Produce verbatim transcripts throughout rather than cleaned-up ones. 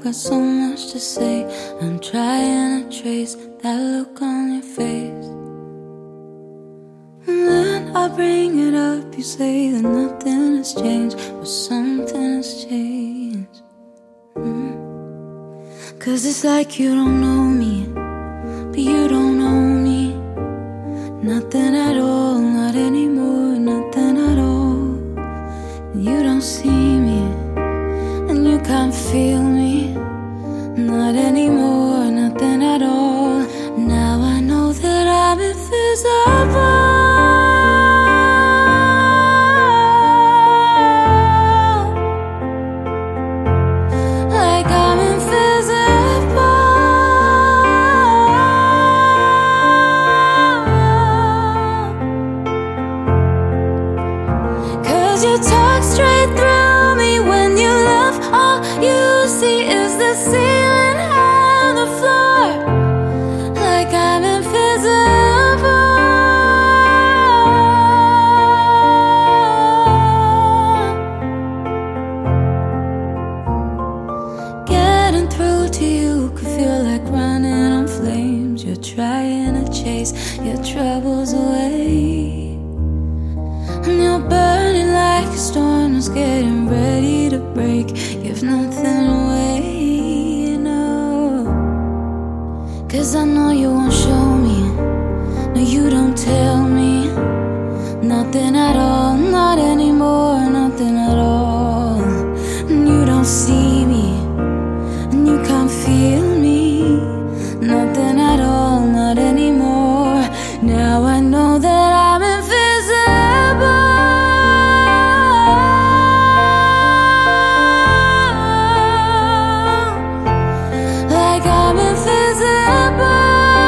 I've got so much to say. I'm trying to trace that look on your face. And when I bring it up, you say that nothing has changed, but something has changed. mm. Cause it's like you don't know me, but you don't know me. Nothing at all, not anymore, nothing at all. You don't see me, and you can't feel me. Not anymore, nothing at all. Now I know that I'm invisible. Like I'm invisible. Cause you talk straight through me when you love. All you see is the ceiling and the floor. Like I'm invisible. Getting through to you could feel like running on flames. You're trying to chase your troubles away, and you're burning like a storm that's getting ready to break. Give nothing away, you know. Cause I know you won't show me, no you don't tell me. Nothing at all, not anymore, nothing at all. And you don't see me, and you can't feel me. Nothing at all, not anymore. Now I know that I'm invisible. Like I'm invisible.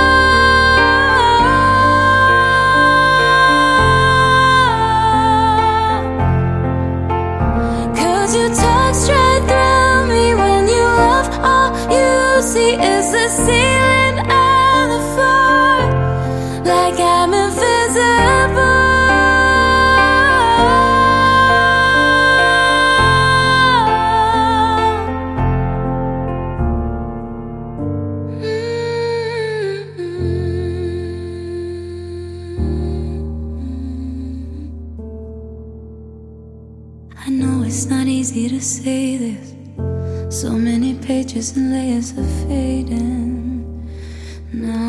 Cause you talk straight through me when you love. All you see is the ceiling and the floor. Like I'm invisible. I know it's not easy to say this. So many pages and layers of fading. Now